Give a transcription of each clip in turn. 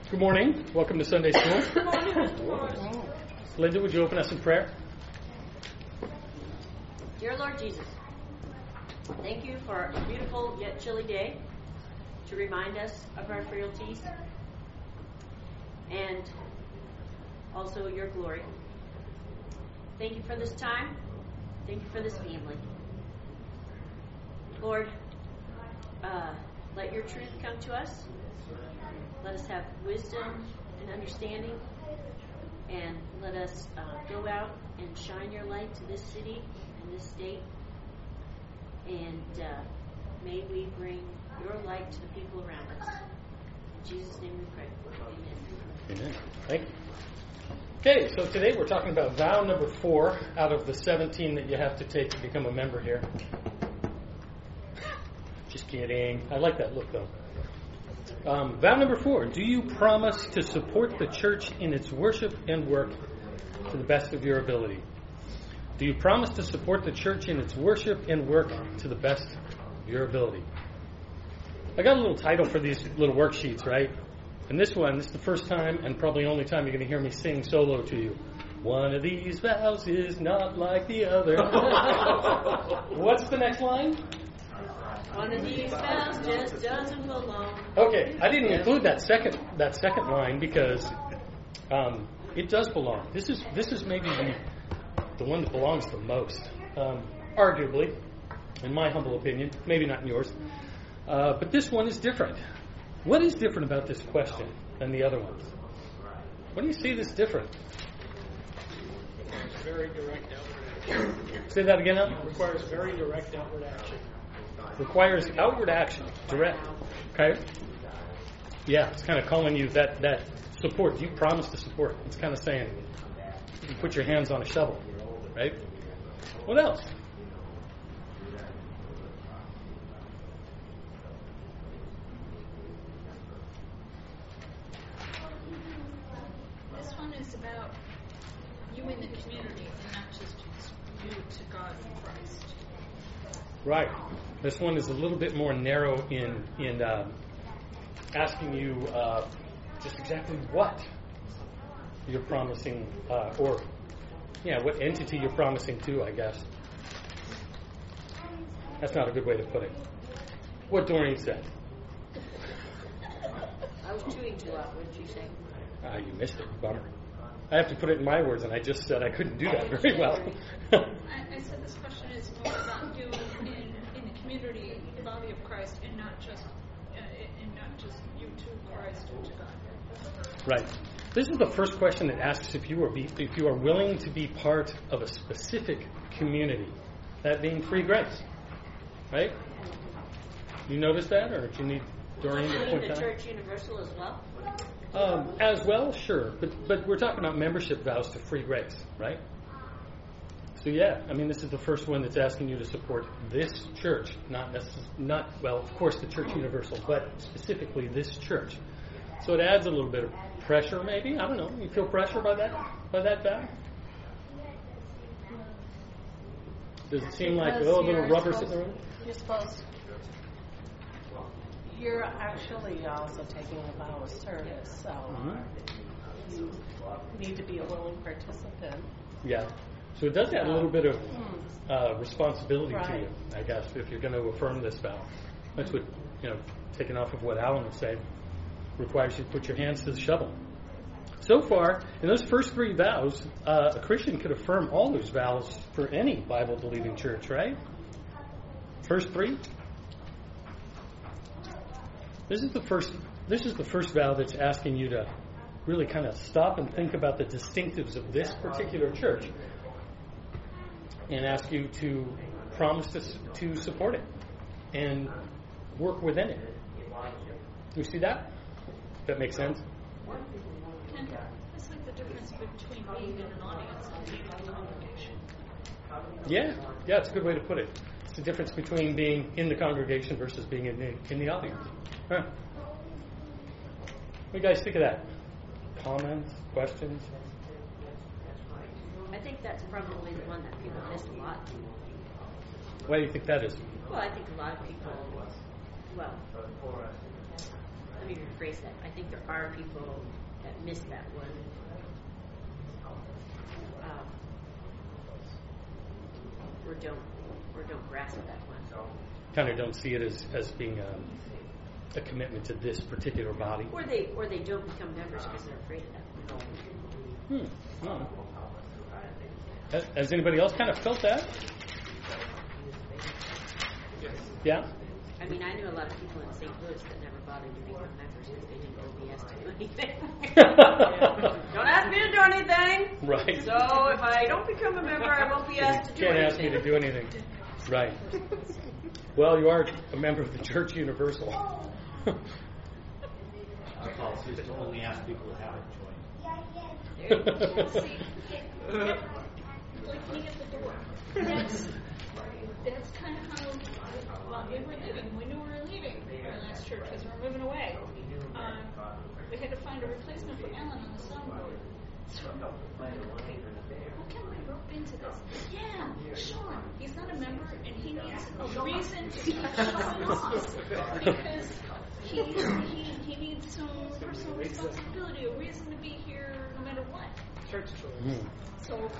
Good morning. Welcome to Sunday School. Good morning. Linda, would you open us in prayer? Dear Lord Jesus, thank you for a beautiful yet chilly day to remind us of our frailties and also your glory. Thank you for this time. Thank you for this family. Lord, let your truth come to us. Let us have wisdom and understanding, and let us go out and shine your light to this city and this state. And may we bring your light to the people around us. In Jesus' name we pray. Amen. Amen. Thank you. Okay, so today we're talking about vow number 4 out of the 17 that you have to take to become a member here. Just kidding. I like that look, though. Vow number 4. Do you promise to support the church in its worship and work to the best of your ability? Do you promise to support the church in its worship and work to the best of your ability? I got a little title for these little worksheets, right? And this is the first time and probably only time you're going to hear me sing solo to you. One of these vows is not like the other. What's the next line? One of these vows just doesn't belong. Okay, I didn't include that second line because it does belong. This is maybe the one that belongs the most, arguably, in my humble opinion. Maybe not in yours, but this one is different. What is different about this question than the other ones? What do you see that's different? Very direct outward action. Say that again, Al? Requires very direct outward action. Requires outward action, direct. Okay? Yeah, it's kind of calling you that support. You promise to support. It's kind of saying you put your hands on a shovel, right? What else? This one is about you in the community and not just you to God and Christ. Right. This one is a little bit more narrow in asking you just exactly what you're promising, what entity you're promising to, I guess. That's not a good way to put it. What Doreen said. I was chewing too loud. What did you say? You missed it. Bummer. I have to put it in my words, and I just said I couldn't do that very well. I said this question is more about you in the community, the body of Christ, and not just you to Christ or to God. Right. This is the first question that asks if you are willing to be part of a specific community, that being Free Grace. Right? You notice that, or do you need Doreen to point the that? Church Universal as well? As well, sure, but we're talking about membership vows to Free Grace, right? So yeah, I mean, this is the first one that's asking you to support this church, of course, the Church Universal, but specifically this church. So it adds a little bit of pressure, maybe. I don't know. You feel pressure by that vow? Does it seem like a little rubber sitting around? You're actually also taking a vow of service, so you need to be a willing participant. Yeah. So it does add a little bit of responsibility to you, I guess, if you're going to affirm this vow. That's what, taking off of what Alan was saying, requires you to put your hands to the shovel. So far, in those first 3 vows, a Christian could affirm all those vows for any Bible-believing church, right? First 3. This is the first vow that's asking you to really kind of stop and think about the distinctives of this particular church and ask you to promise to support it and work within it. Do you see that? That makes sense? And it's like the difference between being in an audience and being in a congregation. Yeah, it's a good way to put it. It's the difference between being in the congregation versus being in the audience. Huh. What do you guys think of that? Comments? Questions? I think that's probably the one that people miss a lot. Why do you think that is? Well, I think a lot of people, let me rephrase that. I think there are people that miss that one. Or don't grasp that one. Kind of don't see it as being a commitment to this particular body. Or they don't become members because they're afraid of that. Oh. Has anybody else kind of felt that? Yeah? I mean, I knew a lot of people in St. Louis that never bothered to become members because they didn't go BS to do anything. Don't ask me to do anything. Right. So if I don't become a member, I won't be asked to do Can't anything. ask me to do anything. Right. Well, you are a member of the Church Universal. Our policy is to only ask people who haven't joined. Like me at the door. That's kind of how, while we were living, when we knew we were leaving our last church because we were moving away, we had to find a replacement for Alan on the soundboard. So, okay, how can we rope into this? Yeah, sure. He's not a member and he needs a reason to keep showing off because he needs some personal responsibility, a reason to be here no matter what. Church choice. So,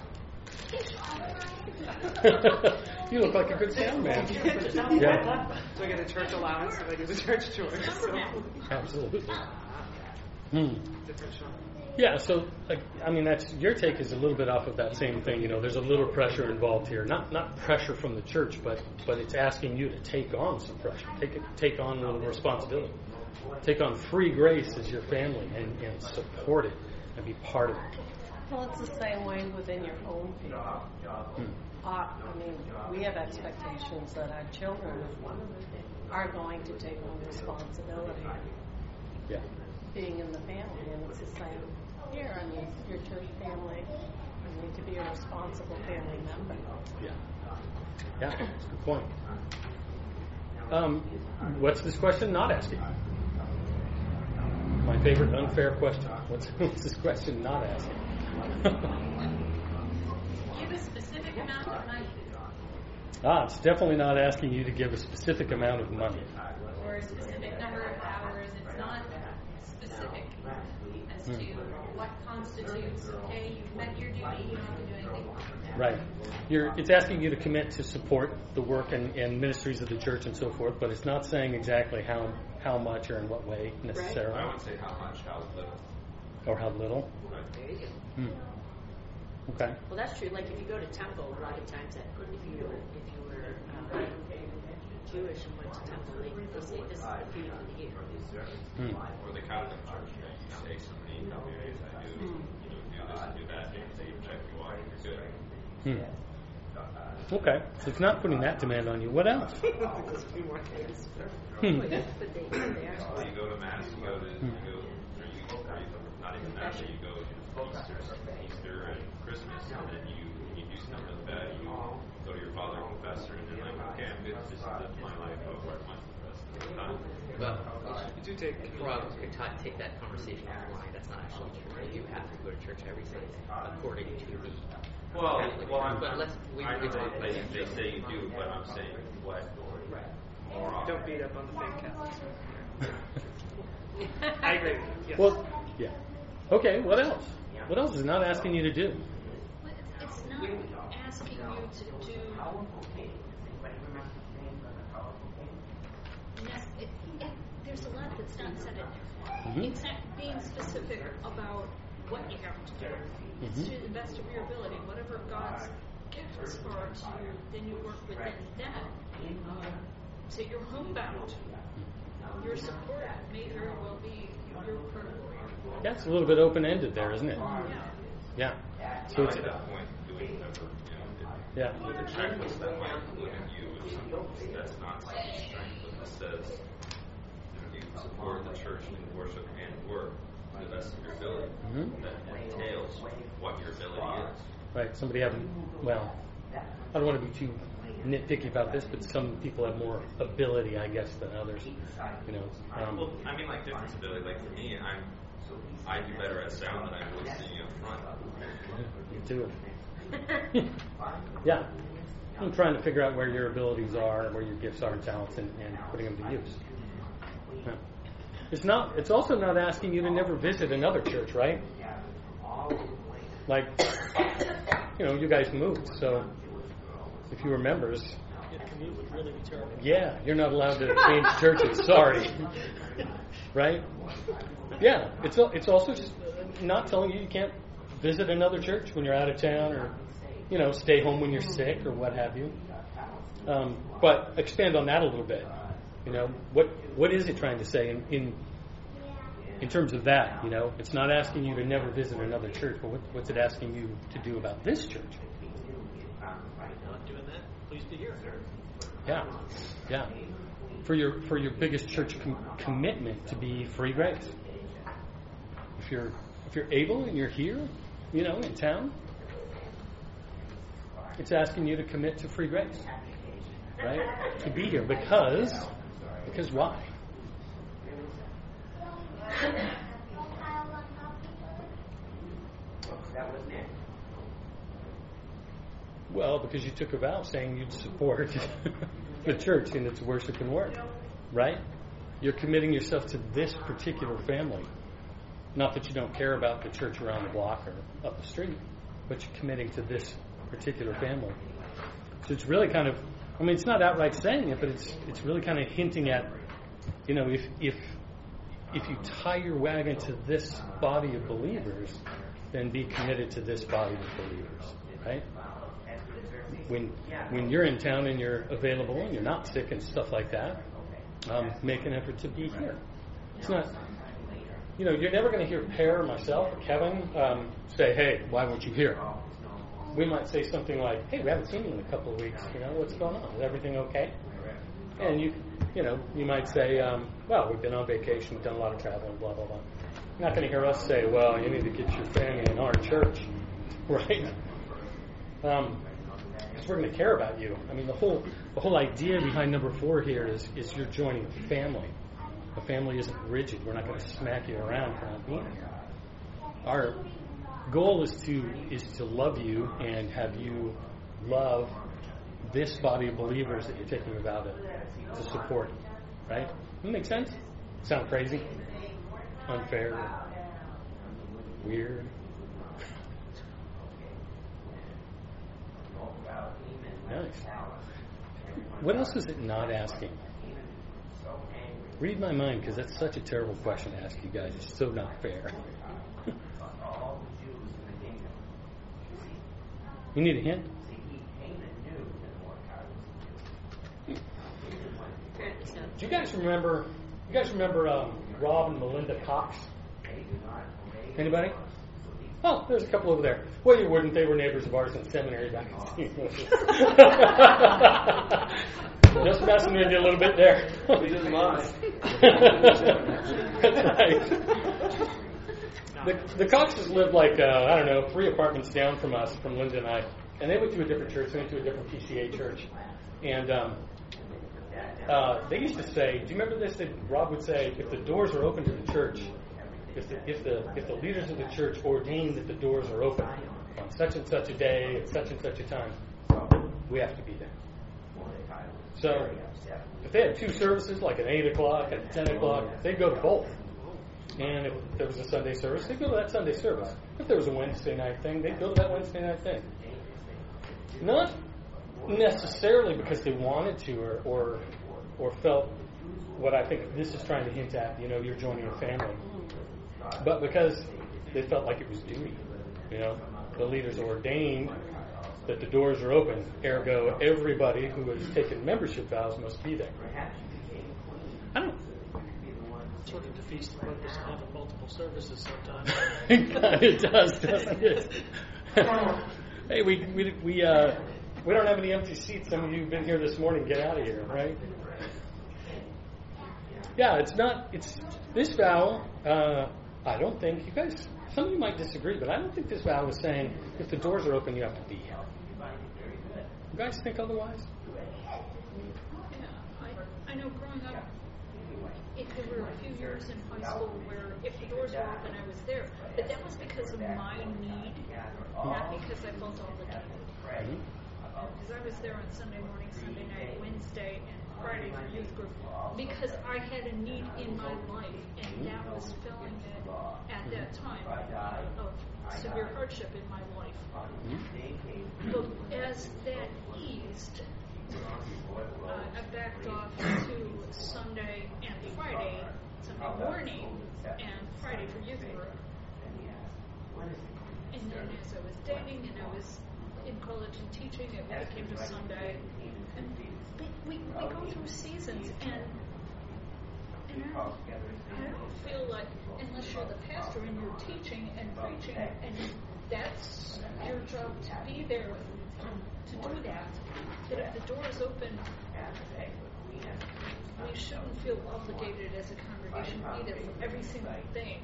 You look like a good sound man. Yeah. So I get a church allowance if I do the church choice. So. Absolutely. Different show. Yeah, so I mean, that's your take is a little bit off of that same thing. You know, there's a little pressure involved here. Not pressure from the church, but it's asking you to take on some pressure, take on a little responsibility, take on free grace as your family, and support it and be part of it. Well, it's the same way within your own family. I mean, we have expectations that our children are going to take on responsibility. Yeah. Being in the family, and it's the same here. I mean, your church family, you need to be a responsible family member. Yeah. Yeah, that's a good point. What's this question not asking? My favorite unfair question. What's this question not asking? Give a specific amount of money. It's definitely not asking you to give a specific amount of money. Or a specific number of hours. It's not specific as to what constitutes, okay, you've met your duty, you don't have to do anything more. Right. It's asking you to commit to support the work and ministries of the church and so forth, but it's not saying exactly how much or in what way necessarily. I would say how much, how little. Or how little. There you go. Okay. Well, that's true. Like if you go to temple, a lot of times, if you were Jewish and went to temple, they say this is the fee for the year. Or the Catholic Church, you say something, you do this and do that, and they check you out, you're good. Okay. So it's not putting that demand on you. What else? But they are. Well, you go to Mass, you go, not even Mass, you go to Easter and Christmas, and then you do something like that, you go to your father and confessor, and you're like, okay, I'm good, this is my life, I'll work my rest of the time. Well, You do take Rob, you could take that conversation offline. That's not actually true. You have to go to church every Sunday according to the. They say you do, but I'm saying what more often. Don't beat up on the fake Catholics. I agree. Yes. Well, yeah. Okay. What else? What else is it not asking you to do? It's not asking you to do. There's a lot that's not said in there. It's not being specific about what you have to do. It's to the best of your ability. Whatever God's gifts are to you, then you work within that. So you're homebound. Your support may very well be your prayer. Yeah, it's a little bit open-ended there, isn't it? Yeah. Yeah. So So at it's that point, doing whatever, yeah. with a checklist that might include you with something that's not strength, but that says you support the church in worship and work to the best of your ability. That entails what your ability is. Right. Somebody having, well, I don't want to be too nitpicky about this, but some people have more ability, I guess, than others. You know. Well, I mean, like different ability. Like for me, I do better at sound than I would singing up front. You too. Yeah. I'm trying to figure out where your abilities are, where your gifts are and talents, and putting them to use. Yeah. It's also not asking you to never visit another church, right? Like, you guys moved, so if you were members, Your commute would really be terrible. yeah, you're not allowed to change churches. Sorry, right? Yeah, it's also just not telling you can't visit another church when you're out of town, or stay home when you're sick, or what have you. But expand on that a little bit. What is it trying to say in terms of that? It's not asking you to never visit another church, but what's it asking you to do about this church? Not doing that. Please be here. Yeah. For your biggest church commitment to be free grace. If you're able and you're here, in town, it's asking you to commit to free grace, right? To be here because why? Well, because you took a vow saying you'd support the church in its worship and work, right? You're committing yourself to this particular family. Not that you don't care about the church around the block or up the street, but you're committing to this particular family. So it's really kind of, it's not outright saying it, but it's really kind of hinting at, if you tie your wagon to this body of believers, then be committed to this body of believers, right? When you're in town and you're available and you're not sick and stuff like that, make an effort to be here. It's not, you're never going to hear Per or myself or Kevin say, hey, why weren't you here? We might say something like, hey, we haven't seen you in a couple of weeks. What's going on? Is everything okay? And you might say, well, we've been on vacation, we've done a lot of traveling, blah, blah, blah. You're not going to hear us say, well, you need to get your family in our church, right? Because we're going to care about you. The whole idea behind number 4 here is you're joining a family. A family isn't rigid. We're not going to smack you around for not being here. Our goal is to love you and have you love this body of believers that you're taking a vow to support. Right? Does that make sense? Sound crazy? Unfair? Weird? Nice. What else is it not asking? Read my mind, because that's such a terrible question to ask you guys. It's so not fair. You need a hint? Do you guys remember Rob and Melinda Cox? Anybody? Oh, there's a couple over there. Well, you wouldn't. They were neighbors of ours in seminary back in St. Louis. Just messing with you a little bit there. We didn't mind. That's right. The Coxes lived 3 apartments down from us, from Linda and I. And they went to a different church. They went to a different PCA church. And they used to say, do you remember this? Rob would say, if the doors are open to the church, if the leaders of the church ordain that the doors are open on such and such a day at such and such a time, we have to be there. So if they had 2 services, like at 8 o'clock, at 10 o'clock, they'd go to both. And if there was a Sunday service, they'd go to that Sunday service. If there was a Wednesday night thing, they'd go to that Wednesday night thing. Not necessarily because they wanted to or felt what I think this is trying to hint at, you're joining a family. But because they felt like it was duty. The leaders ordained that the doors are open. Ergo, everybody who has taken membership vows must be there. I don't Sort of defeats the purpose of having multiple services sometimes. It does, doesn't it? Hey, we don't have any empty seats. Some of you have been here this morning. Get out of here, right? Yeah, it's this vow. I don't think you guys. Some of you might disagree, but I don't think this vow is saying if the doors are open, you have to be here. You guys think otherwise? Yeah, I know growing up, there were a few years in high school where if the doors were open, I was there. But that was because of my need, not because I felt obligated. Because I was there on Sunday morning, Sunday night, Wednesday, and Friday for youth group because I had a need in my life, and that was filling it at that time of severe hardship in my life. But as that eased, I backed off to Sunday and Friday, Sunday morning and Friday for youth group. And then as I was dating and I was in college and teaching, it came to Sunday. And we go through seasons, and I don't feel like, unless you're the pastor and you're teaching and preaching, and that's your job to be there to do that if the door is open, we shouldn't feel obligated as a congregation to be there for every single thing.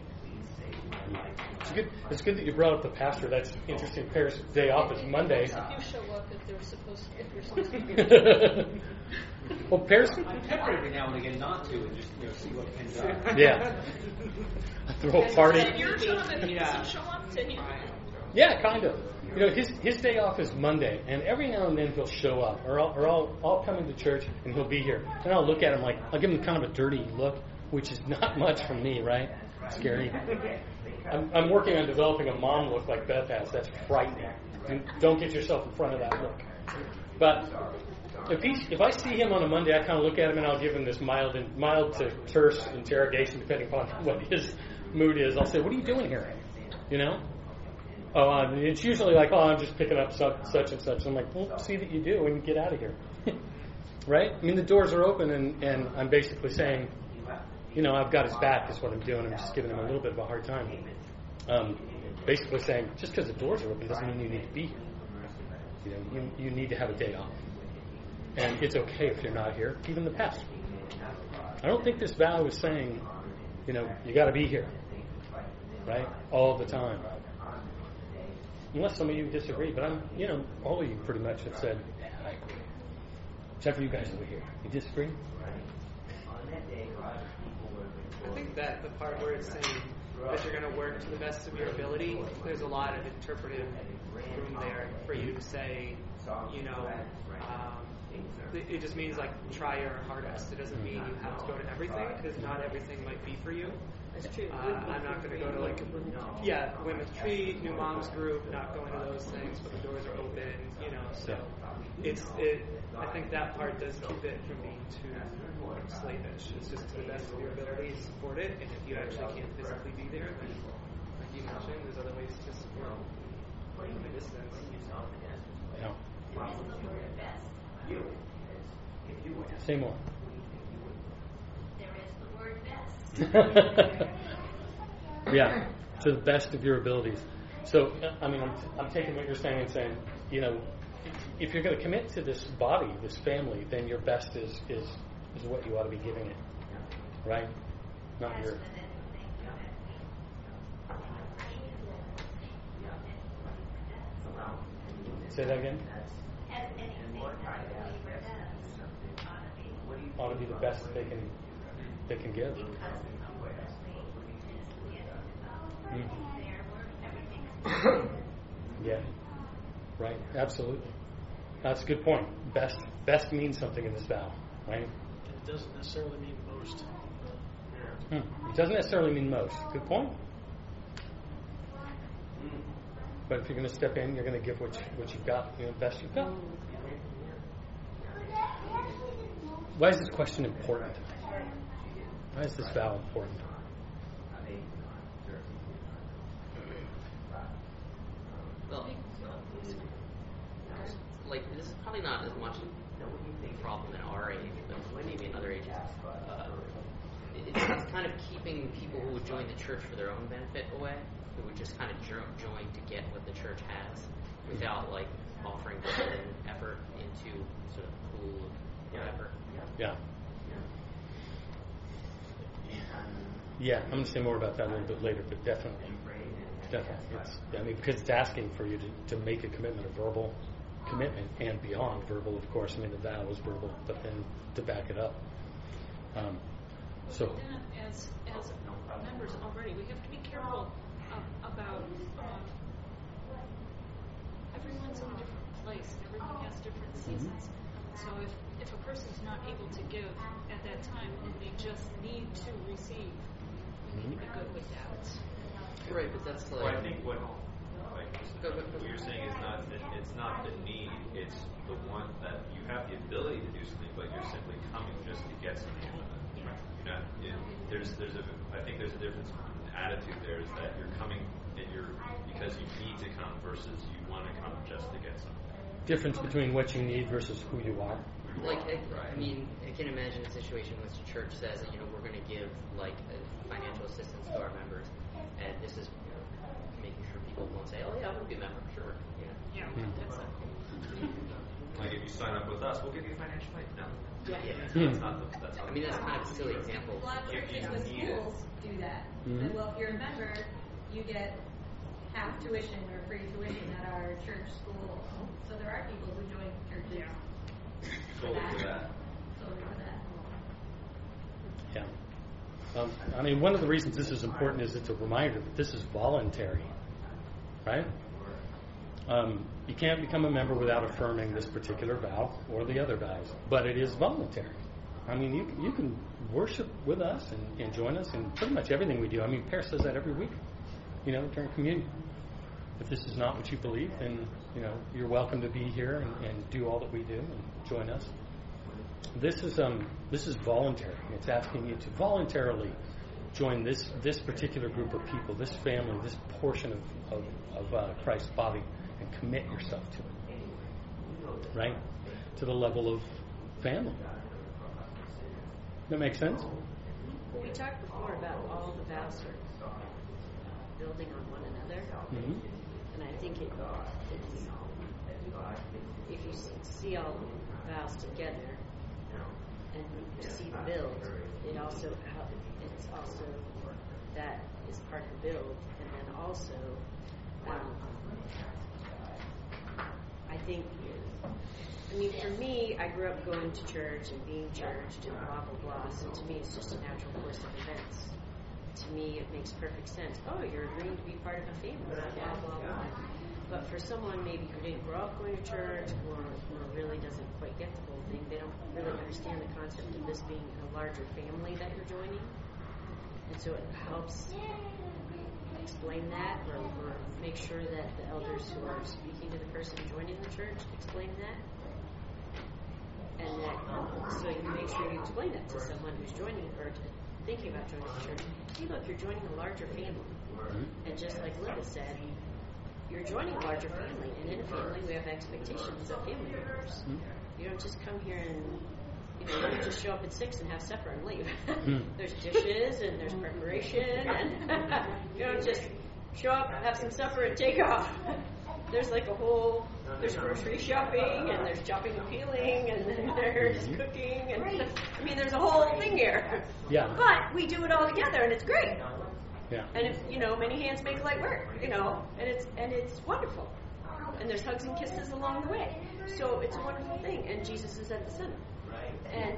It's good that you brought up the pastor. That's interesting. Paris' day off is Monday. If you show up, if you're supposed to be. Well, Paris. I'm tempted every now and again not to, and just see what can be done. Yeah. Throw a party. And your job if he doesn't show up to him. Yeah, kind of. His day off is Monday, and every now and then he'll show up, or I'll come into church and he'll be here, and I'll look at him like I'll give him kind of a dirty look, which is not much from me, right? Scary. I'm working on developing a mom look like Beth has. That's frightening. Don't get yourself in front of that look. But if I see him on a Monday, I kind of look at him and I'll give him this mild to terse interrogation, depending upon what his mood is. I'll say, "What are you doing here?" It's usually like, "Oh, I'm just picking up such and such." I'm like, "Well, see that you do and get out of here." Right? I mean, the doors are open, and I'm basically saying, I've got his back is what I'm doing. I'm just giving him a little bit of a hard time. Basically saying, just because the doors are open doesn't mean you need to be here. You need to have a day off. And it's okay if you're not here, even the pastor. I don't think this vow is saying, you got to be here, right, all the time. Unless some of you disagree, but all of you pretty much have said, I agree. Except for you guys over here. You disagree? I think that the part where it's saying that you're going to work to the best of your ability, there's a lot of interpretive room there for you to say, it just means like try your hardest. It doesn't mean you have to go to everything, because not everything might be for you. That's true. I'm not going to go to women's retreat, new moms group, not going to those things, but the doors are open, so I think that part does keep it from being too slavish. It's just to the best of your ability to support it, and if you actually can't physically be there, then like you mentioned, there's other ways to support from a distance. Yeah. Say more. There is the word best. Yeah, to the best of your abilities. So, I'm taking what you're saying and saying, if you're going to commit to this body, this family, then your best is what you ought to be giving it, right? Not your. Say that again. Ought to be the best they can give. Yeah. Right. Absolutely. That's a good point. Best means something in this vow, right? It doesn't necessarily mean most. It doesn't necessarily mean most. Good point. But if you're going to step in, you're going to give what you've got, best you've got. Why is this question important? Why is this vow important? Well, this is probably not as much a problem in our age, but maybe in other ages. It's kind of keeping people who would join the church for their own benefit away, who would just kind of join to get what the church has, without offering their own effort into sort of pool of whatever. Yeah. Yeah, I'm going to say more about that a little bit later, but definitely. Because it's asking for you to make a commitment, a verbal commitment, and beyond verbal, of course. The vow is verbal, but then to back it up. So. As members already, we have to be careful about everyone's in a different place. Everyone has different seasons. So if a person's not able to give at that time and they just need to receive, we need to be good with that. Right, but that's like. Well, I think what you're saying is it's not the need, it's the one that you have the ability to do something, but you're simply coming just to get something out of it. You're not. I think there's a difference in attitude there. Is that you're coming and you're because you need to come versus you want to come just to get something. Difference between what you need versus who you are. Like, I mean, I can imagine a situation in which the church says that, we're going to give, like, financial assistance to our members, and this is, making sure people won't say, oh, yeah, I'm going to be a member, sure. Yeah, that's it. Like, if you sign up with us, we'll give you a financial aid. No. That's not that's I mean, that's kind of a silly example. A lot of churches with schools do that. Mm-hmm. Well, if you're a member, you get half tuition or free tuition at our church school. So there are people who join churches Solely for that. solely for that. Yeah. I mean, one of the reasons this is important is it's a reminder that this is voluntary, right? You can't become a member without affirming this particular vow or the other vows, but it is voluntary. I mean, you can worship with us and join us in pretty much everything we do. I mean, Per says that every week, during communion. If this is not what you believe, then, you're welcome to be here and do all that we do and join us. This is voluntary. It's asking you to voluntarily join this particular group of people, this family, this portion of Christ's body, and commit yourself to it, right? To the level of family. That makes sense? We talked before about all the vows are building on one another, Mm-hmm. and I think if you see all the vows together and you see the build, it's also that is part of the build, and then also for me, I grew up going to church and being churched and blah, blah, blah. So to me, it's just a natural course of events. To me, it makes perfect sense. Oh, you're agreeing to be part of a family, blah, blah, blah. But for someone maybe who didn't grow up going to church or really doesn't quite get the whole thing, they don't really understand the concept of this being a larger family that you're joining. And so it helps explain that or make sure that the elders who are speaking to the person joining the church explain that. And that, so you make sure you explain that to someone who's joining or thinking about joining the church. Hey, look, you're joining a larger family. And just like Linda said, you're joining a larger family. And in a family, we have expectations of family members. You don't just come here and, you don't just show up at 6 and have supper and leave. There's dishes and there's preparation. And you don't just show up, have some supper, and take off. There's like there's grocery shopping, and there's chopping and peeling, and then there's cooking, and there's a whole thing here. Yeah. But we do it all together, and it's great. Yeah. And if many hands make light work, and it's wonderful. And there's hugs and kisses along the way. So it's a wonderful thing, and Jesus is at the center. And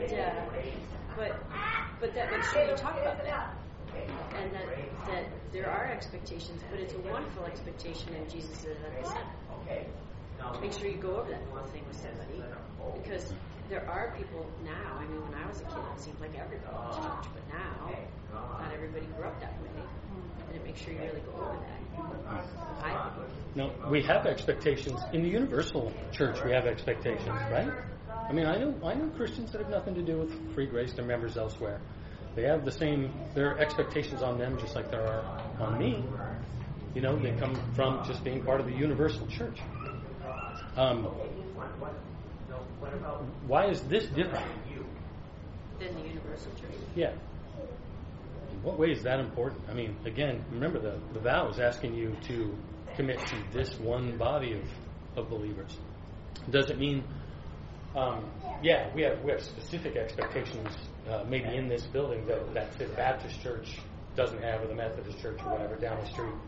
but that makes sure you talk about that. And that there are expectations, but it's a wonderful expectation, and Jesus is at the center. Make sure you go over that whole thing with somebody, because there are people now. When I was a kid, it seemed like everybody went to church, but now not everybody grew up that way, and make sure you really go over that. No, we have expectations in the universal church. We have expectations, right? I know Christians that have nothing to do with free grace. They're members elsewhere. They have there are expectations on them just like there are on me. They come from just being part of the universal church. Why is this different than the universal church? Yeah. In what way is that important? Again, remember the vow is asking you to commit to this one body of believers. Does it mean we have specific expectations maybe in this building that the Baptist church doesn't have, or the Methodist church or whatever down the street.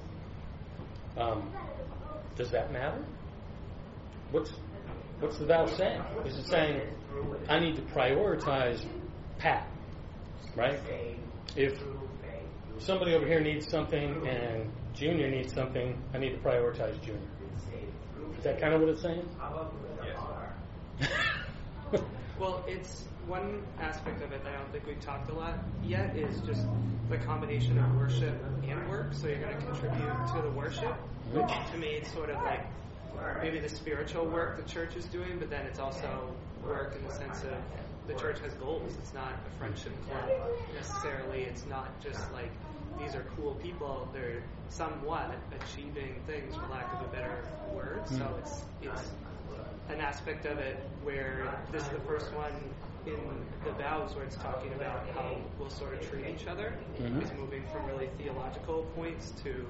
Does that matter? What's the vow saying? Is it saying I need to prioritize Pat, right? If somebody over here needs something and Junior needs something, I need to prioritize Junior. Is that kind of what it's saying? Yes. Well, it's one aspect of it that I don't think we've talked a lot yet is just the combination of worship and work. So you're going to contribute to the worship, which to me is sort of like maybe the spiritual work the church is doing, but then it's also work in the sense of the church has goals. It's not a friendship club necessarily. It's not just like these are cool people. They're somewhat achieving things, for lack of a better word. So it's an aspect of it where this is the first one in the vows where it's talking about how we'll sort of treat each other. It's moving from really theological points to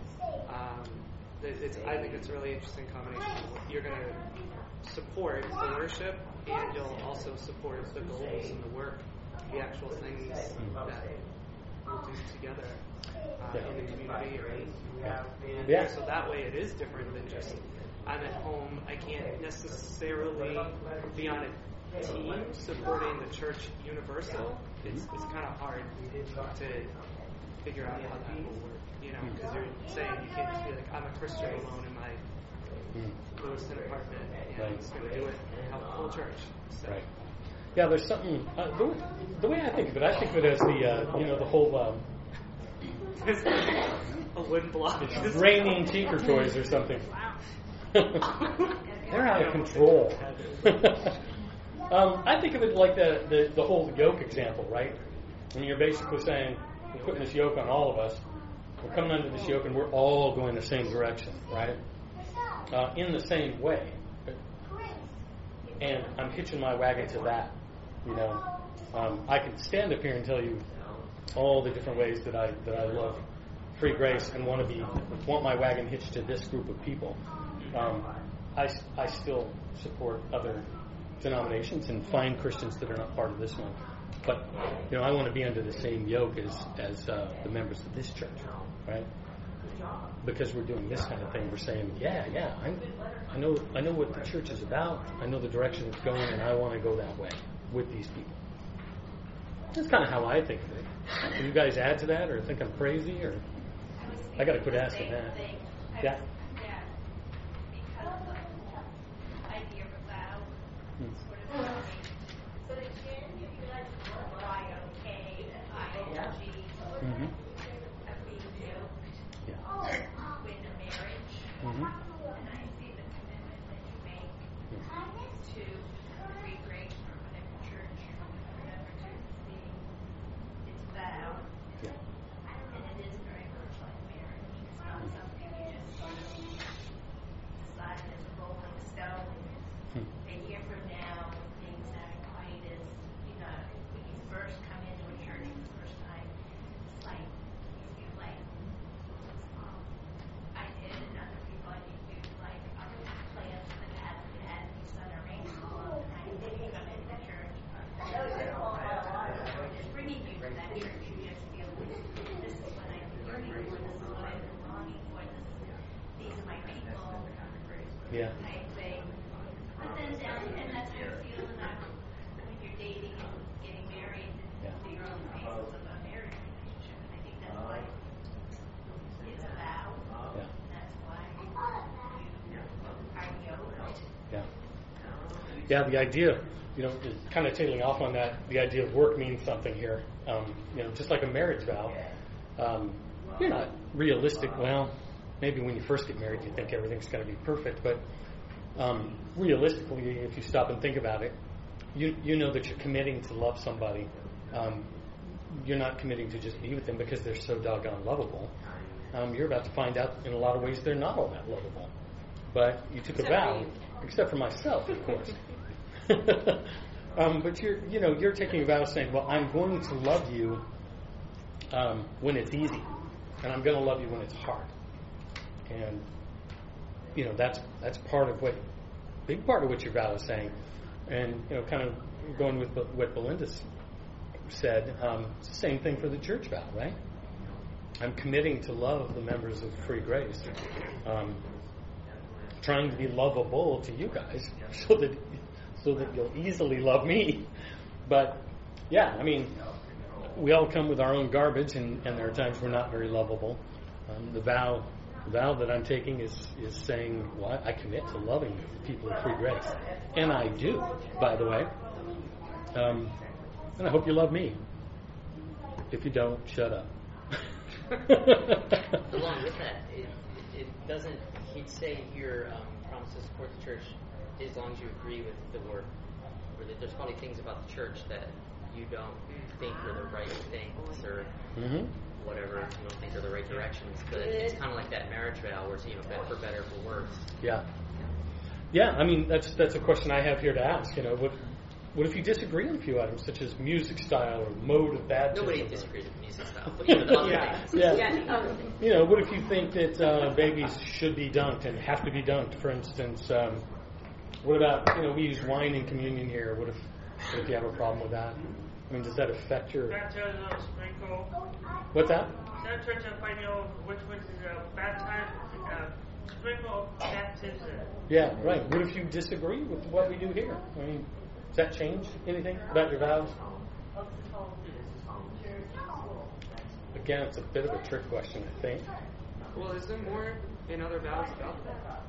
I think it's a really interesting combination. You're going to support the worship, and you'll also support the goals and the work, the actual things that we'll do together in the community. So that way it is different than just I'm at home. I can't necessarily be on a team supporting the church universal. It's kind of hard to figure out how that will work, because you're saying you can't just be like, I'm a Christian alone in my Lewiston apartment, and I'm just going to do it and help the whole church. So. Right. Yeah, there's something. The way I think of it as the the whole. A wooden block. It's raining tinker toys or something. They're out of control. I think of it like the whole yoke example, right? And you're basically saying, we're putting this yoke on all of us. We're coming under this yoke, and we're all going the same direction, right? In the same way. And I'm hitching my wagon to that. I can stand up here and tell you all the different ways that I love Free Grace and want my wagon hitched to this group of people. I still support other denominations and find Christians that are not part of this one. But I want to be under the same yoke as the members of this church, right? Because we're doing this kind of thing. We're saying, I know what the church is about. I know the direction it's going, and I want to go that way with these people. That's kind of how I think of it. Can you guys add to that, or think I'm crazy, or I got to quit asking that? Yeah. Because of the whole idea of a vow, sort of. So that you guys Y-O-K, I-N-G, of being yoked with a marriage. And I see the commitment that you make to Free Grace or whatever church whatever church is being, it's vow. And it is very much like marriage. It's not something you just sort of decide as a rolling stone. A year from now, things aren't quite as, when you first come into a church for the first time, it's like, you feel like, I did, and other people I did do, like, other plans that had these other arrangements all the time. When you come into the church, just bringing you to that church, you just feel like, this is what I've been yearning for, this is what I've been longing for, these are my people, type thing. But then and that's how you feel when you're dating and getting married, the early phases of a marriage relationship. And I think that's why it's a vow. That's why you are yoked. Yeah, the idea, kind of tailing off on that, the idea of work means something here. Just like a marriage vow, you're not realistic. Well, maybe when you first get married, you think everything's going to be perfect, but realistically, if you stop and think about it, you know that you're committing to love somebody. You're not committing to just be with them because they're so doggone lovable. You're about to find out in a lot of ways they're not all that lovable. But you took a vow, except for myself, of course. But you're taking a vow saying, well, I'm going to love you when it's easy, and I'm going to love you when it's hard. And that's big part of what your vow is saying. And kind of going with what Belinda said, it's the same thing for the church vow, right? I'm committing to love the members of Free Grace, trying to be lovable to you guys, so that you'll easily love me. But we all come with our own garbage, and there are times we're not very lovable. The vow that I'm taking is saying, well, I commit to loving the people of Free Grace. And I do, by the way. And I hope you love me. If you don't, shut up. Along with that, it doesn't, he'd say here, promise to support the church as long as you agree with the work. Or that there's probably things about the church that you don't think are the right things, or whatever, you don't think are the right directions. But it's kind of like that marriage vow where it's, for better, for worse. Yeah. Yeah, I mean, that's a question I have here to ask. What if you disagree on a few items, such as music style or mode of baptism? Nobody disagrees with music style, but the other things. Yeah. What if you think that babies should be dunked and have to be dunked, for instance? What about, we use wine in communion here. What if you have a problem with that? I mean, does that affect your... Sprinkle. What's that? That church, if I know which one is baptized, sprinkle baptism. Yeah, right. What if you disagree with what we do here? I mean, does that change anything about your vows? Again, it's a bit of a trick question, I think. Well, is there more in other vows about that?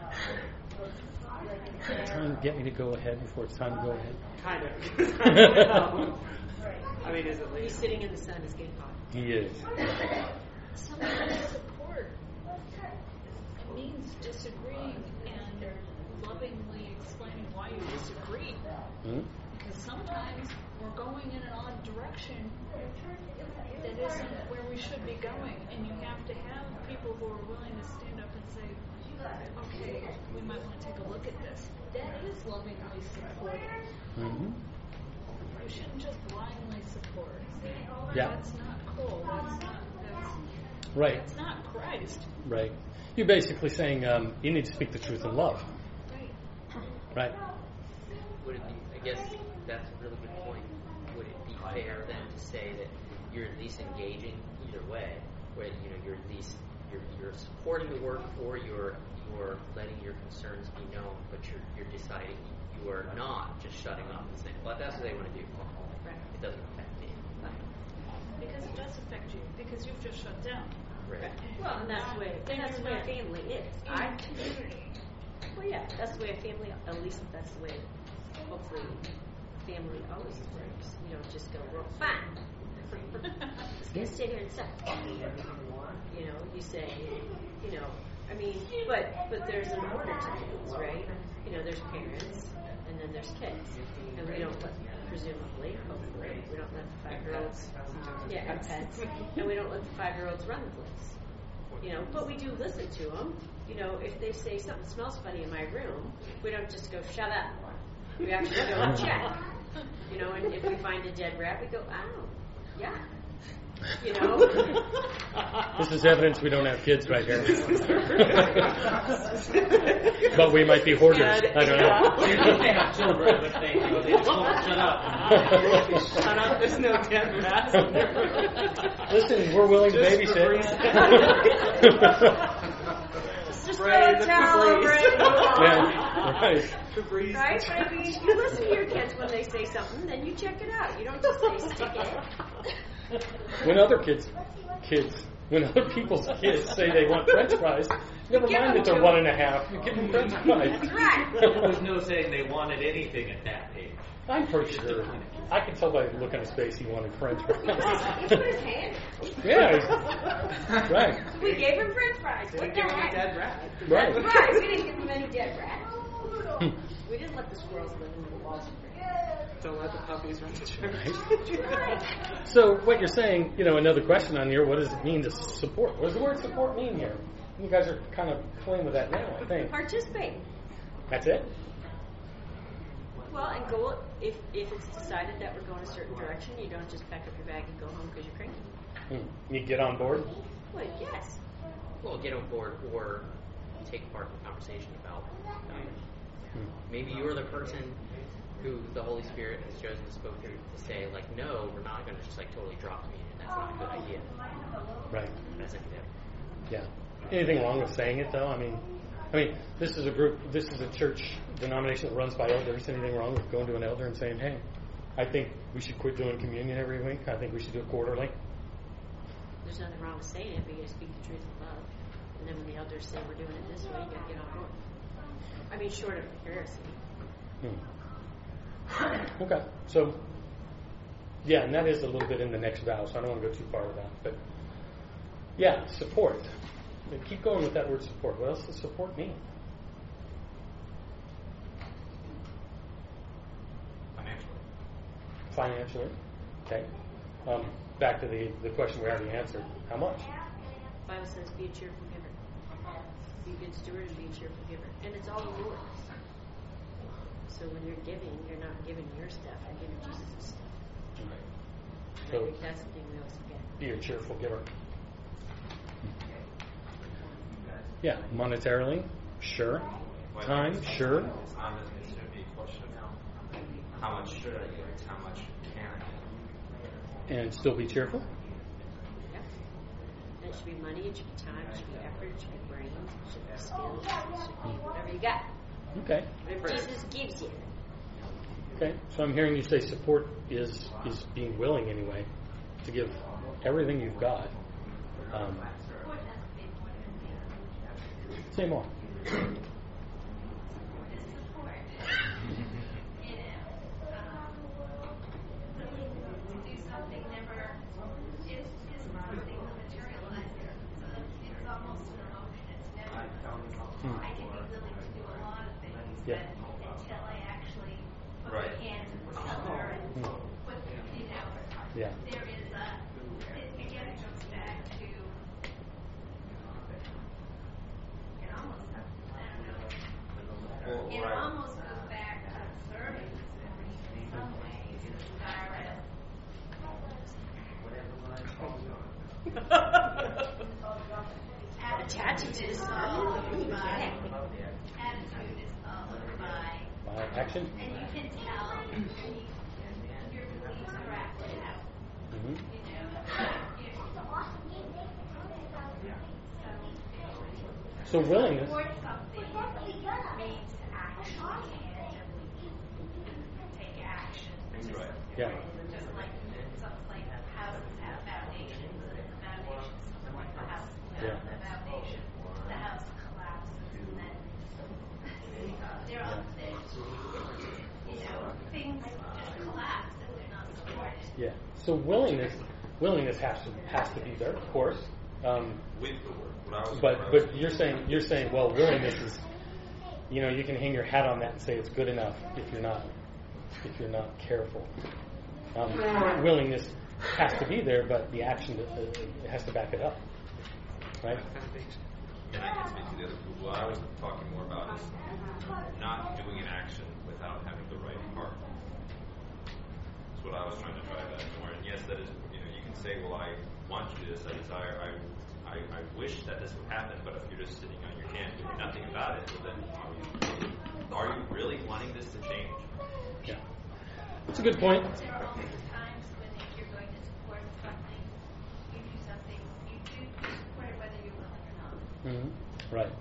Trying to get me to go ahead before it's time to go ahead. Kind of. I mean, is it late? He's sitting in the sun. It's getting hot. He is. Sometimes support means disagreeing and lovingly explaining why you disagree. Because sometimes we're going in an odd direction that isn't where we should be going, and you have to have people who are willing to stand up and say, okay, we might want to take a look at this. That is lovingly supporting. You shouldn't just blindly support. Yeah. That's not cool. Right. That's not Christ. Right. You're basically saying you need to speak the truth in love. Right. Would it be, I guess that's a really good point. Would it be fair then to say that you're at least engaging either way, where you're at least you're supporting the work, or you're letting your concerns be known, but you're deciding you are not just shutting up and saying, well, that's what they want to do. Right. It doesn't affect me. Because it does affect you, because you've just shut down. Right. Well, and that's the way a family is. Community. Well, yeah, that's the way a family. At least that's the way, hopefully, family always works. You don't just go, well, fine. Just gonna sit here and suck. You say, but there's an order to things, right? There's parents, and then there's kids, and we don't let, presumably, hopefully, we don't let the 5-year-olds, and pets, and we don't let the 5-year-olds run the place. But we do listen to them. If they say something smells funny in my room, we don't just go, shut up. We actually go and check. And if we find a dead rat, we go, oh, yeah. This is evidence we don't have kids right here. But we might be hoarders. I don't know. They have children, but they just won't shut up. Shut up, there's no dead rats. Listen, we're willing to babysit. Just throw a towel over it. Yeah, right. Right? But I mean, you listen to your kids when they say something, then you check it out. You don't just say stick it. When other people's kids say they want French fries, never mind that they're 1.5. You give them French fries. Right. There was no saying they wanted anything at that age. I'm pretty sure. I can tell by the look on his face he wanted French fries. He put his hand. Yeah, right. We gave him French fries. What the heck? Dead rat. Right. Right. We didn't give him any dead rats. We didn't let the squirrels live in the walls. Don't let the puppies run the church. So what you're saying, another question on here, what does it mean to support? What does the word support mean here? You guys are kind of playing with that now, I think. Participate. That's it? Well, and go, if it's decided that we're going a certain direction, you don't just pack up your bag and go home because you're cranky. You get on board? Well, yes. Well, get on board or take part in the conversation about it. Maybe you're the person who the Holy Spirit has chosen to spoke through to say, no, we're not going to just totally drop communion. That's not a good idea. Right. That's it. Yeah. Anything wrong with saying it, though? I mean, this is a church denomination that runs by elders. Anything wrong with going to an elder and saying, hey, I think we should quit doing communion every week. I think we should do it quarterly. There's nothing wrong with saying it, but you got to speak the truth in love. And then when the elders say we're doing it this way, you got to get on board. Short of heresy. Okay, so, yeah, and that is a little bit in the next vow, so I don't want to go too far with that. But, yeah, support. Keep going with that word support. What else does support mean? Financially. Okay. Back to the question we already answered. How much? The Bible says, be a cheerful giver. Be a good steward and be a cheerful giver. And it's all yours. So when you're giving, you're not giving your stuff, you're giving Jesus' stuff. And So, I think that's the thing we always forget. be a cheerful giver. Yeah, monetarily, sure. Time, sure. It should be a question of how much should I give? How much can I give? And still be cheerful? Yeah. And it should be money, it should be time, it should be effort, it should be brains, it should be skills, it should be whatever you got. Okay. Whatever Jesus gives you. Okay. So I'm hearing you say support is being willing anyway to give everything you've got. Say more. I can be willing to do a lot of things, Yeah. but until I actually put Right. my hands in the cellar and put, Yeah. there is again, it goes back to, it almost, I don't know, it almost goes back to serving in some ways, as far as Attaching to this attitude is followed by Action? and you can tell your beliefs are acted out. Mm-hmm. So willingness. Support something means action and take action. Yeah. Just like something like houses have foundations, and if the foundation, something like the house Yeah. the foundation, the house collapses, and then there are things, things just collapse if they're not supported. Yeah. So willingness has to be there, of course. With the word. But you're saying well, willingness is, you can hang your hat on that and say it's good enough if you're not careful. Willingness has to be there, but the action has to back it up, right? And I can speak to the other people. What I was talking more about is not doing an action without having the right heart. That's what I was trying to drive at more. And yes, that is, you can say, well, I want to do this, I desire, I wish that this would happen, but if you're just sitting on your hand doing nothing about it, well, then are you really wanting this to change? Yeah. That's a good point. There are also times when if you're going to support something, you do something, you support it whether you're willing or not. Mm-hmm. Right.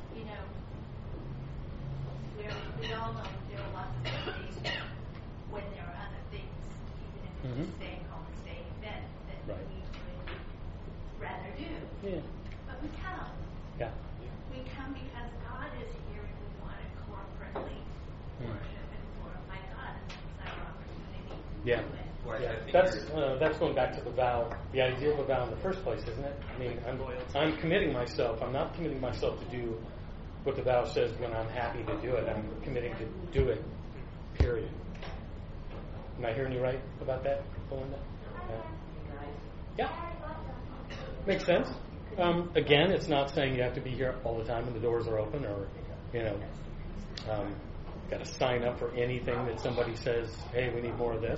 We all know there are lots of days when there are other things, even if it's staying home and staying in bed, that Right. we would rather do. Yeah. But we come. Yeah. We come because God is here and we want to corporately worship and glorify God, and that's our opportunity to Yeah. do it. Yeah. That's going back to the vow, the idea of a vow in the first place, isn't it? I mean, I'm committing myself. I'm not committing myself to do what the vow says when I'm happy to do it. I'm committing to do it, period. Am I hearing you right about that, Belinda? Yeah. Makes sense. Again, it's not saying you have to be here all the time when the doors are open, or got to sign up for anything that somebody says, hey, we need more of this.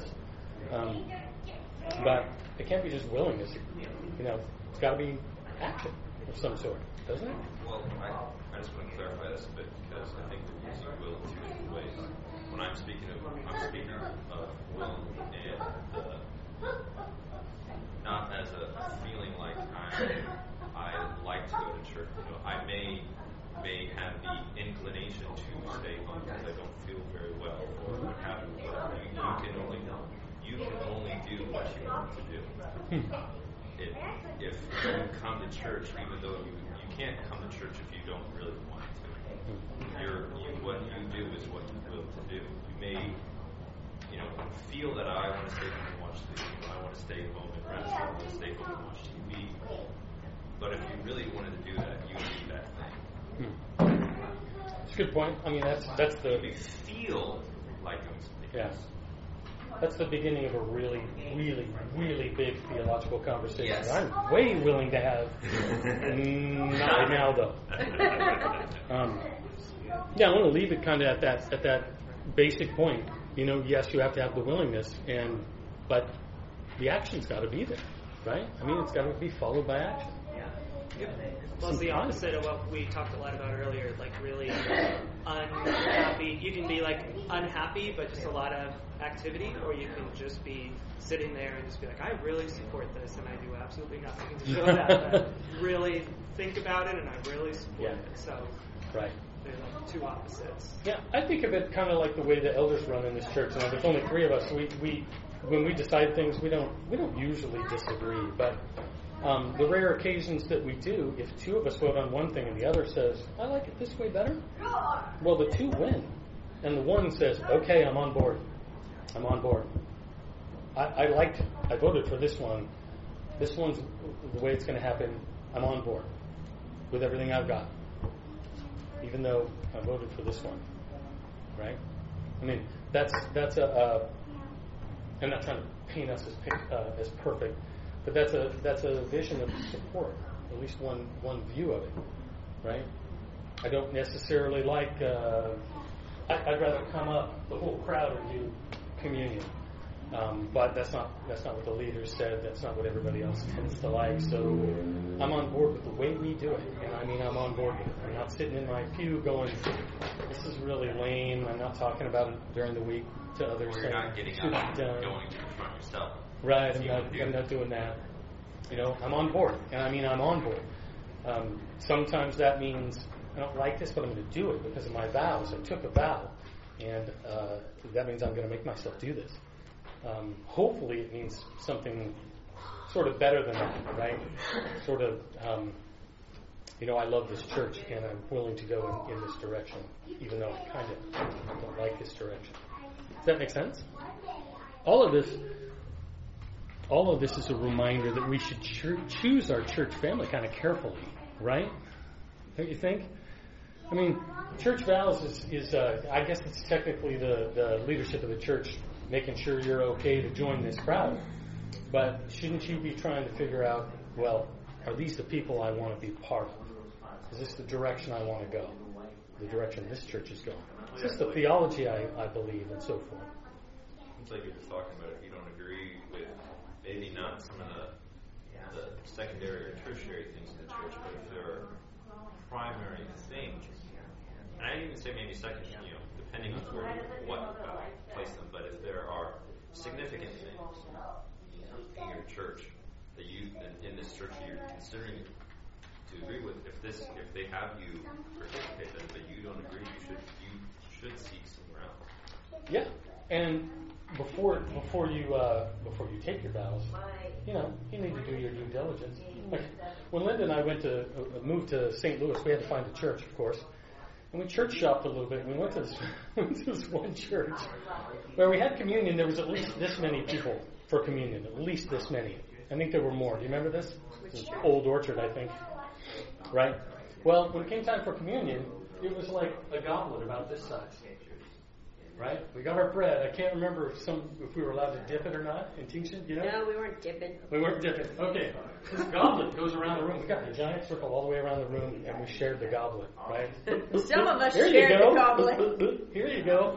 But it can't be just willingness. It's got to be action of some sort, doesn't it? Well, I just want to clarify this a bit because I think we're using will in two different ways. When I'm speaking of will and not as a feeling like I like to go to church. I may have the inclination to stay home because I don't feel very well or what have you. You can only do what you want to do. If you come to church, even though you can't come to church if you don't really want to. What you do is what you will to do. You may feel that I want to stay home and watch TV, I want to stay home and rest, I want to stay home and watch TV. But if you really wanted to do that, you would do that thing. That's a good point. I mean, that's the... You feel like doing something. Yeah. That's the beginning of a really, really, really big theological conversation. Yes. I'm way willing to have. Not right now, though. Yeah, I want to leave it kind of at that basic point. Yes, you have to have the willingness, but the action's got to be there, right? I mean, it's got to be followed by action. Well, it's the opposite of what we talked a lot about earlier, like really unhappy. You can be like unhappy, but just a lot of activity, or you can just be sitting there and just be like, I really support this, and I do absolutely nothing to show that. But really think about it, and I really support it. So, right. They're like two opposites. Yeah, I think of it kind of like the way the elders run in this church. Now, there's only 3 of us. We when we decide things, we don't usually disagree, but. The rare occasions that we do, if 2 of us vote on one thing and the other says, I like it this way better, well, the 2 win. And the 1 says, okay, I'm on board. I'm on board. I voted for this one. This one's the way it's going to happen. I'm on board with everything I've got, even though I voted for this one. Right? I mean, that's I'm not trying to paint us as perfect. But that's a vision of support, at least one view of it, right? I don't necessarily like. I'd rather come up the whole crowd and do communion, but that's not what the leaders said. That's not what everybody else tends to like. So I'm on board with the way we do it, and I mean I'm on board with it. I'm not sitting in my pew going, "This is really lame." I'm not talking about it during the week to others. Or you're not getting up and going to confront yourself. Right, I'm not doing that. I'm on board, and I mean I'm on board. Sometimes that means I don't like this, but I'm going to do it because of my vows. I took a vow, and that means I'm going to make myself do this. Hopefully it means something sort of better than that, right? Sort of, I love this church, and I'm willing to go in this direction, even though I kind of don't like this direction. Does that make sense? All of this is a reminder that we should choose our church family kind of carefully, right? Don't you think? I mean, church vows is I guess it's technically the leadership of the church making sure you're okay to join this crowd. But shouldn't you be trying to figure out, well, are these the people I want to be part of? Is this the direction I want to go? The direction this church is going? Is this the theology I believe, and so forth? It's like you're just talking about if you don't agree with maybe not some of the secondary or tertiary things in the church, but if there are primary things, and I'd even say maybe second, depending on what place them, but if there are significant things in your church that you, in this church that you're considering to agree with, if they have you participate in it, but you don't agree, you should seek somewhere else. Yeah, and before you take your vows, you need to do your due diligence. Like, when Linda and I moved to St. Louis, we had to find a church, of course, and we church shopped a little bit. We went to this one church where we had communion. There was at least this many people for communion, at least this many. I think there were more. Do you remember this? It was Old Orchard, I think. Right? Well, when it came time for communion, it was like a goblet about this size. Right? We got our bread. I can't remember if we were allowed to dip it or not in Tinction. No, we weren't dipping. We weren't dipping. Okay. This goblet goes around the room. We got a giant circle all the way around the room, and we shared the goblet. Right? Some of us shared the goblet. Here you go.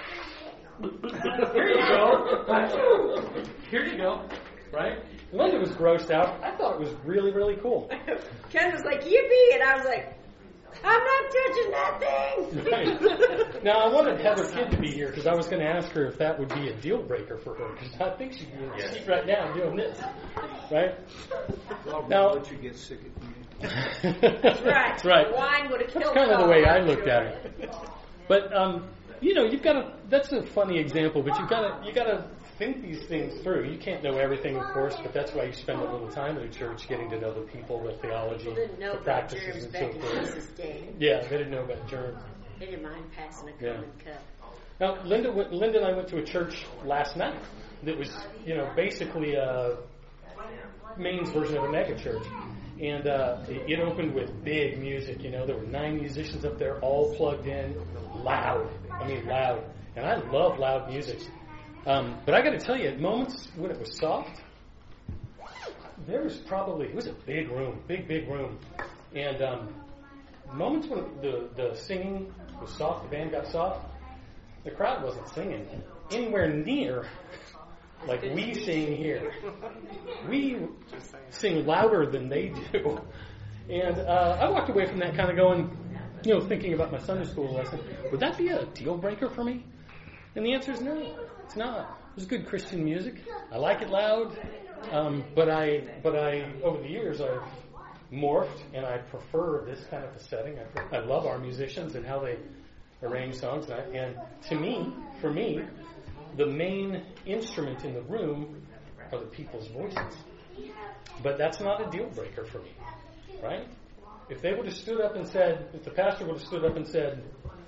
Here you go. Here you go. Right? Linda was grossed out. I thought it was really, really cool. Ken was like, yippee! And I was like, I'm not touching that thing! Right. Now, I wanted Heather Kidd to be here because I was going to ask her if that would be a deal breaker for her, because I think she'd be in the seat right now doing this. Right? Well, now, let you get sick of me. That's right. That's right. The wine would have killed That's kind of the way I looked sure. at it. But, you've got to, that's a funny example, but you got to think these things through. You can't know everything, of course, but that's why you spend a little time in the church getting to know the people, the theology, People didn't know the about practices, germs and back so in forth. Jesus' day. Yeah, they didn't know about germs. They didn't mind passing a common cup. Now, Linda and I went to a church last night that was, basically a Maine's version of a mega church. And it opened with big music, There were 9 musicians up there, all plugged in, loud. I mean, loud. And I love loud music. But I got to tell you, at moments when it was soft, it was a big room, big room. And moments when the singing was soft, the band got soft, the crowd wasn't singing anywhere near like we sing here. We sing louder than they do. And I walked away from that kind of going, thinking about my Sunday school lesson, would that be a deal breaker for me? And the answer is no, it's not. It's good Christian music. I like it loud, but I over the years I've morphed and I prefer this kind of a setting. I love our musicians and how they arrange songs. And for me, the main instrument in the room are the people's voices. But that's not a deal breaker for me, right? If they would have stood up and said, if the pastor would have stood up and said,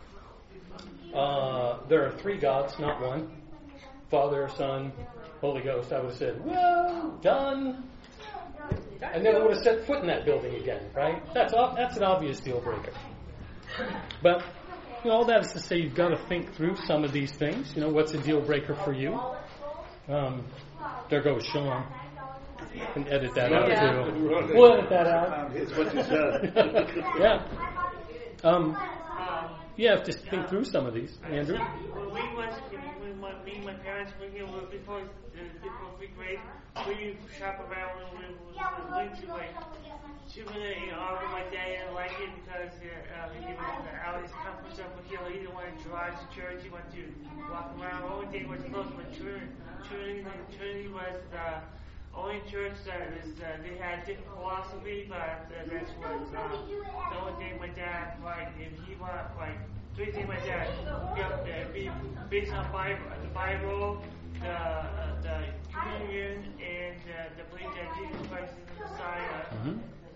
there are 3 gods, not one, Father, Son, Holy Ghost, I would have said, well done. I never would have set foot in that building again, right? That's an obvious deal breaker. But all that is to say, you've got to think through some of these things. What's a deal breaker for you? There goes Sean. You can edit that out too. We'll edit that out. It's what you said. Yeah. You have to think through some of these, Andrew. When me and my parents were here before 5th grade, we shop around when we went to she was argue my dad didn't like it because he was out of his comfort zone. He didn't want to drive to church. He wanted to walk around. The only thing was close to Trinity was the only church that was they had different philosophy, but that's what the only thing my dad liked. And he wanted 3 things my dad be based on the Bible, the communion, and the belief that Jesus Christ is the Messiah. Mm-hmm.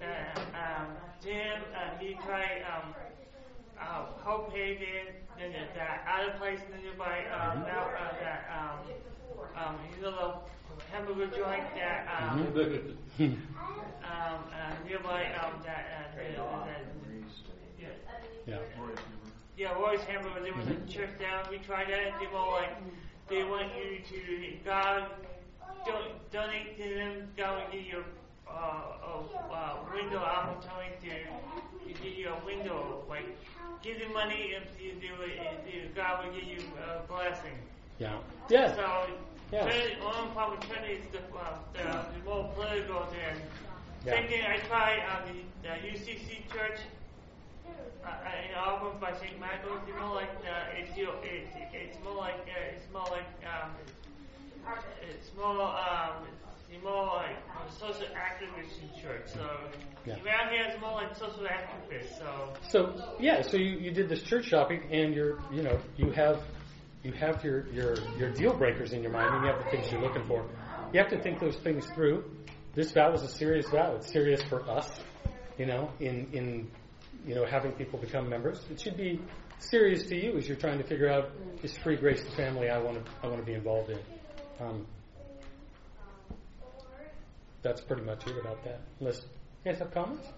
He tried Hope Haven, then that other place nearby, the hamburger joint that nearby Roy's Hamburger. There was a church down. We tried that. They want you to donate to them. God will give you a window opportunity to give you a window. Give them money and you do it. God will give you a blessing. Yeah. Yeah. So, yeah. One problem with Trinity is the more political than. Yeah. Same thing I tried the UCC church in Auburn by St. Michael. It's more like more like a social activist church. So around here it's more like social activists. So you did this church shopping, and you have your deal breakers in your mind, and you have the things you're looking for. You have to think those things through. This vow is a serious vow. It's serious for us, in having people become members. It should be serious to you as you're trying to figure out, is Free Grace the family I want to be involved in. That's pretty much it about that. Unless you guys have comments?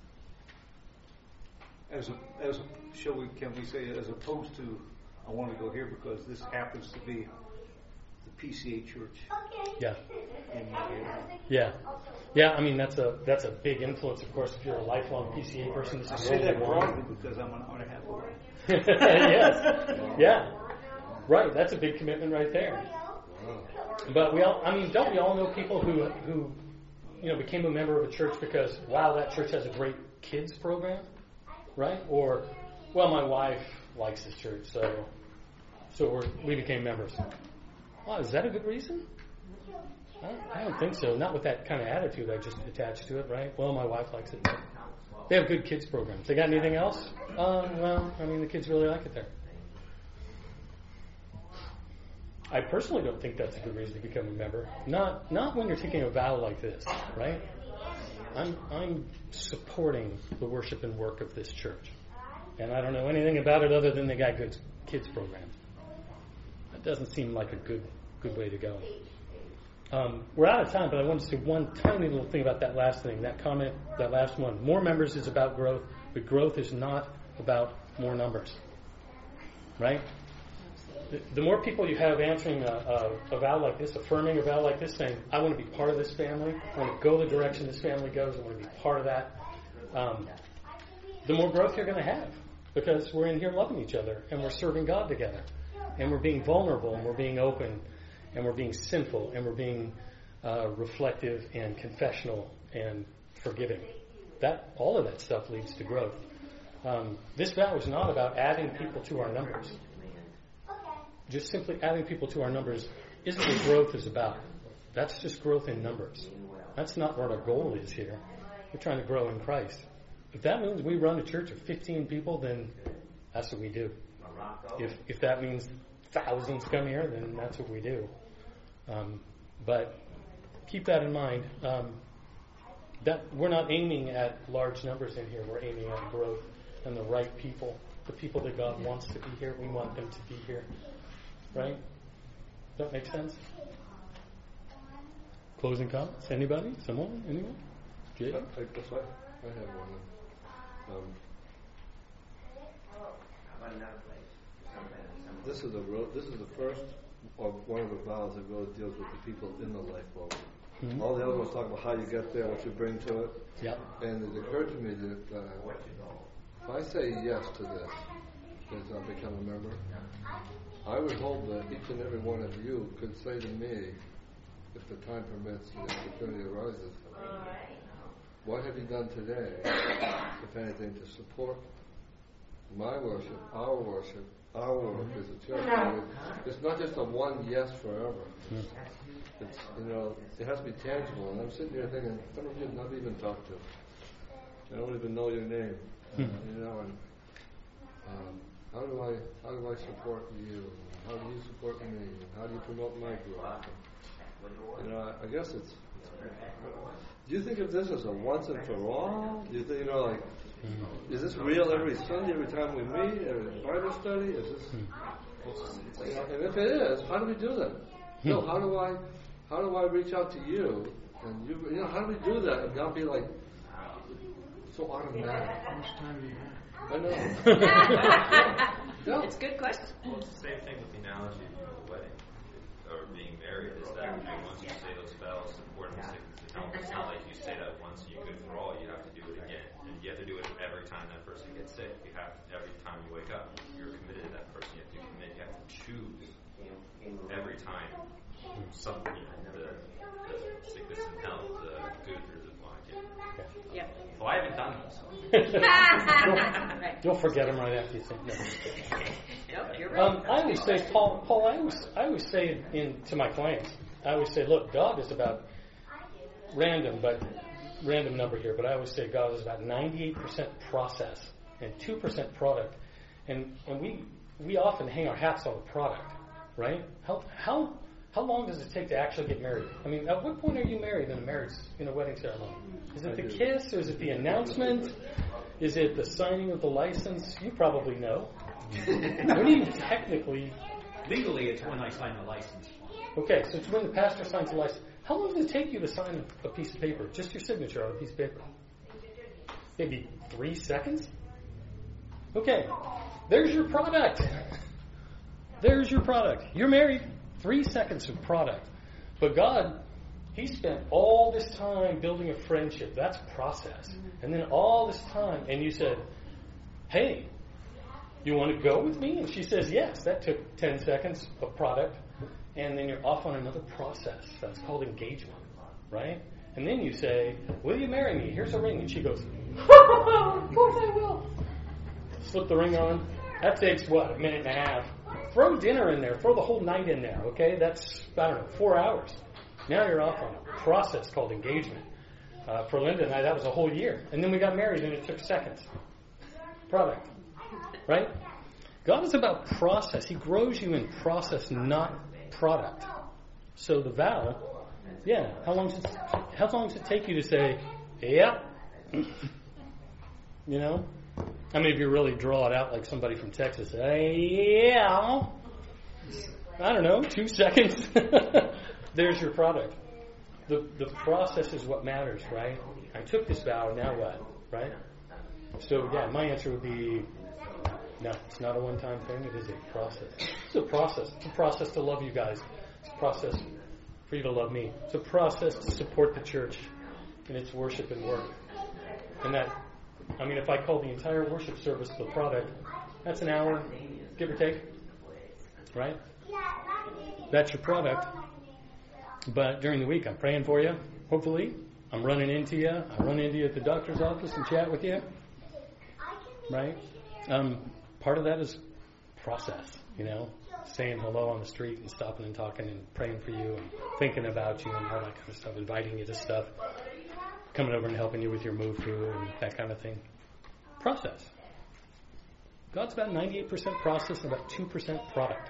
Can we say as opposed to, I want to go here because this happens to be the PCA church. Yeah. In my area. Yeah. Yeah, I mean, that's a big influence, of course, if you're a lifelong PCA person. This is I say that broadly because I'm an hour and a half away. Yes. Yeah. Right, that's a big commitment right there. But don't we all know people who became a member of a church because, wow, that church has a great kids program, right? Or, well, my wife likes this church, so we became members. Wow, is that a good reason? I don't think so. Not with that kind of attitude I just attached to it, right? Well, my wife likes it. They have good kids programs. They got anything else? The kids really like it there. I personally don't think that's a good reason to become a member. Not when you're taking a vow like this, right? I'm supporting the worship and work of this church. And I don't know anything about it other than they got good kids programs. That doesn't seem like a good way to go. We're out of time, but I wanted to say one tiny little thing about that last thing, that comment, that last one. More members is about growth, but growth is not about more numbers. Right? The more people you have answering a vow like this, affirming a vow like this, saying, I want to be part of this family, I want to go the direction this family goes, I want to be part of that, the more growth you're going to have. Because we're in here loving each other, and we're serving God together. And we're being vulnerable, and we're being open, and we're being sinful, and we're being reflective and confessional and forgiving. All of that stuff leads to growth. This vow is not about adding people to our numbers. Just simply adding people to our numbers isn't what growth is about. That's just growth in numbers. That's not what our goal is here. We're trying to grow in Christ. If that means we run a church of 15 people, then that's what we do. If that means thousands come here, then that's what we do. But keep that in mind. That we're not aiming at large numbers in here. We're aiming at growth and the right people, the people that God wants to be here. We want them to be here. Right? Does that make sense? Closing comments? Anybody? Someone? Anyone? Jay? I have one. This is the first of one of the vows that really deals with the people in the lifeboat. Mm-hmm. All the other ones talk about how you get there, what you bring to it. Yeah. And it occurred to me that if I say yes to this, as I become a member, I would hope that each and every one of you could say to me, if the time permits and the opportunity arises, what have you done today, if anything, to support my worship, our work as a church? It's not just a one yes forever. It's it has to be tangible. And I'm sitting here thinking, some of you have not even talked to. I don't even know your name. How do I support you? How do you support me? How do you promote my growth? I guess it's. Do you think of this as a once and for all? Do you think is this real every Sunday, every time we meet, every Bible study? Is this? And if it is, how do we do that? No, how do I reach out to you? And you, how do we do that and not be like so automatic? How much time do you have? I know. No. It's a good question. Well, it's the same thing with the analogy of the wedding or being married. Is that once you say those vows, important it's not like you say that once and you're good for all. You have to do it again, and you have to do it every time that person gets sick. You have every time you wake up, you're committed to that person. You have to commit. You have to choose every time something. The sickness and health, the good or the bad. Yeah. Well, I haven't done this. You'll forget them right after you say no. You're right. I always say, Paul. I always say to my clients, I always say, look, God is about random number here, but I always say God is about 98% process and 2% product, and we often hang our hats on the product, right? How long does it take to actually get married? I mean, at what point are you married in a wedding ceremony? Is it the kiss, or is it the announcement? Is it the signing of the license? You probably know. When do you technically... Legally, it's when I sign the license. Okay, so it's when the pastor signs the license. How long does it take you to sign a piece of paper? Just your signature on a piece of paper? Maybe 3 seconds? Okay, there's your product. There's your product. You're married. 3 seconds of product. But God, He spent all this time building a friendship. That's process. And then all this time, and you said, hey, you want to go with me? And she says, yes. That took 10 seconds of product. And then you're off on another process. That's called engagement, right? And then you say, will you marry me? Here's a ring. And she goes, of course I will. Slip the ring on. That takes, a minute and a half. Throw dinner in there. Throw the whole night in there, okay? That's, 4 hours. Now you're off on a process called engagement. For Linda and I, that was a whole year. And then we got married, and it took seconds. Product. Right? God is about process. He grows you in process, not product. So the vow, how long does it take you to say, yeah? I mean, if you really draw it out like somebody from Texas, yeah. I don't know, 2 seconds. There's your product. The process is what matters, right? I took this vow, now what, right? So, yeah, my answer would be, no, it's not a one-time thing. It is a process. It's a process. It's a process to love you guys. It's a process for you to love me. It's a process to support the church in its worship and work. And that, I mean, if I call the entire worship service the product, that's an hour, give or take, right? That's your product. But during the week, I'm praying for you, hopefully. I'm running into you. I run into you at the doctor's office and chat with you, right? Part of that is process, saying hello on the street and stopping and talking and praying for you and thinking about you and all that kind of stuff, inviting you to stuff, coming over and helping you with your move through and that kind of thing. Process. God's about 98% process and about 2% product.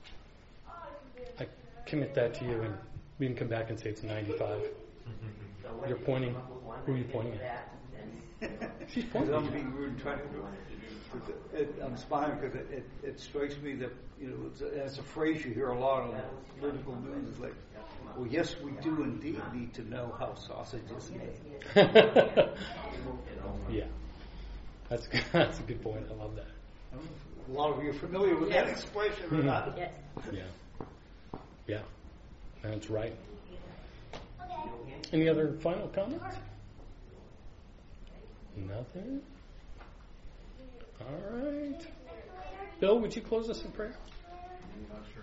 I commit that to you, and we can come back and say it's 95. You're pointing. Who are you pointing at? She's pointing. I'm being rude and trying to do it. I'm smiling because it strikes me that it's a phrase you hear a lot on political news. It's like, well, yes, we do indeed need to know how sausage is made. Yeah, that's a good point. I love that. A lot of you are familiar with that expression or not? Yes. Yeah, that's right. Any other final comments? Nothing? All right. Bill, would you close us in prayer? Sure.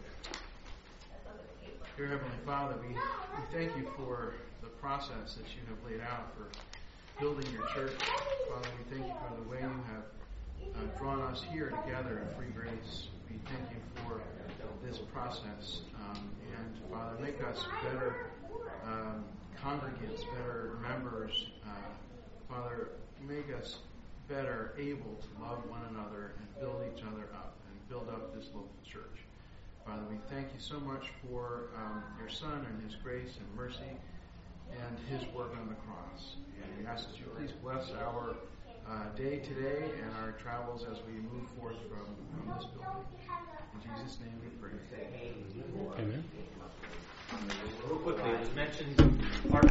Dear Heavenly Father, we thank you for the process that you have laid out for building your church. Father, we thank you for the way you have drawn us here together in free grace. We thank you for this process. And Father, make us better congregants, better members. Father, make us better able to love one another and build each other up and build up this local church. Father, we thank you so much for your Son and his grace and mercy and his work on the cross. And we ask that you please bless our day today and our travels as we move forth from this building. In Jesus' name we pray. Amen. Real quickly, it was mentioned